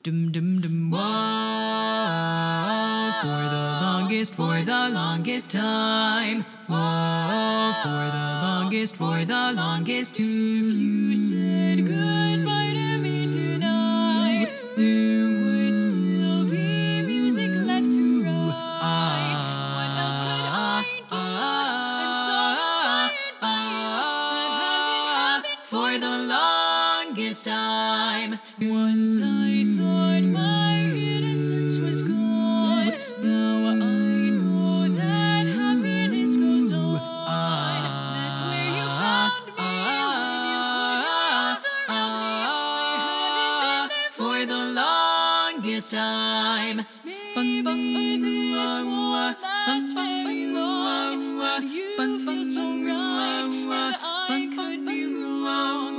Dum dum dum whoa, for the longest time. Whoa, for the longest. If you said goodbye to me tonight, there would still be music left to write. What else could I do? I'm so tired by you. That hasn't happened for the longest time. Once I thought my innocence was gone. Now I know that happiness goes on. That's where you found me when you put your arms around me. I haven't been there for the longest time. Maybe this won't last very long, but you feel so right, and I could be wrong.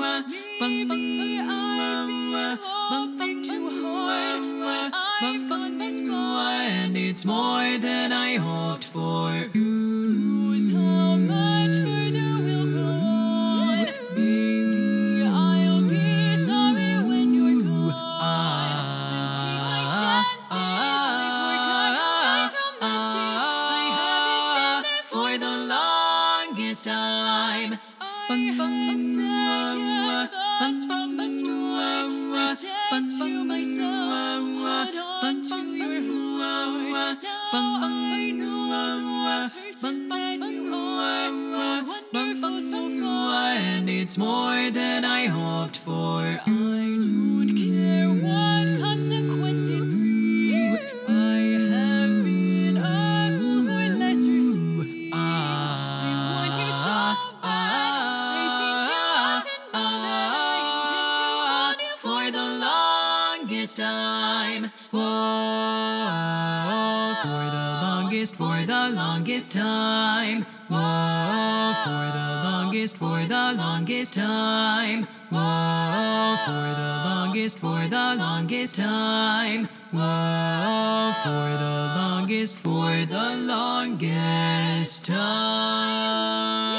Maybe I've been hoping too hard, but I've gone this far, and it's more than I hoped for. Who knows how much further we'll go on? Maybe I'll be sorry when you're gone. We'll take my chances if we're gonna lose romances. I haven't been there for the longest time. I had second thoughts from the start. I said to myself, hold on to your heart. Now I know the person that you are. Wonderful so far, and it's more than I hoped for. I don't care what consequence it brings. I have been a fool for lesser things. I want you so bad. I think you ought to know that I intend to hold you for the longest time. Whoa, for the longest time. Whoa, for the longest time. Whoa, for the longest time. Whoa, for the longest time.